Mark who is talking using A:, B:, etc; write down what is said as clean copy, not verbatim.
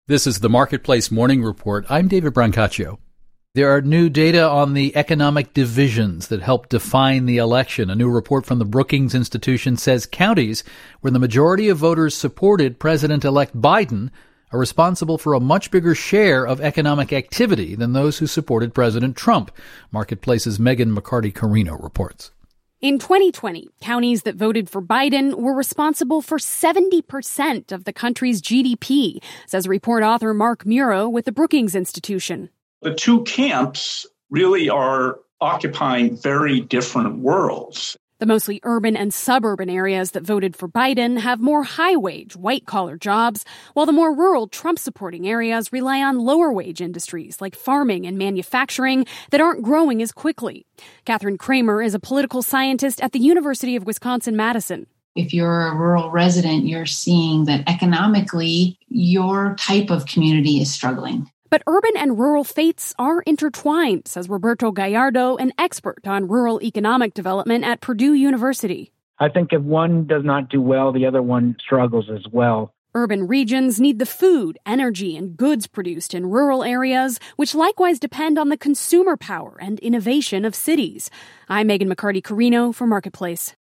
A: This is the Marketplace Morning Report. I'm David Brancaccio. There are new data on the economic divisions that help define the election. A new report from the Brookings Institution says counties where the majority of voters supported President-elect Biden are responsible for a much bigger share of economic activity than those who supported President Trump. Marketplace's Megan McCarty-Carino reports.
B: In 2020, counties that voted for Biden were responsible for 70% of the country's GDP, says report author Mark Muro with the Brookings Institution.
C: The two camps really are occupying very different worlds.
B: The mostly urban and suburban areas that voted for Biden have more high-wage, white-collar jobs, while the more rural Trump-supporting areas rely on lower-wage industries like farming and manufacturing that aren't growing as quickly. Catherine Kramer is a political scientist at the University of Wisconsin-Madison.
D: If you're a rural resident, you're seeing that economically, your type of community is struggling.
B: But urban and rural fates are intertwined, says Roberto Gallardo, an expert on rural economic development at Purdue University.
E: I think if one does not do well, the other one struggles as well.
B: Urban regions need the food, energy, and goods produced in rural areas, which likewise depend on the consumer power and innovation of cities. I'm Megan McCarty-Carino for Marketplace.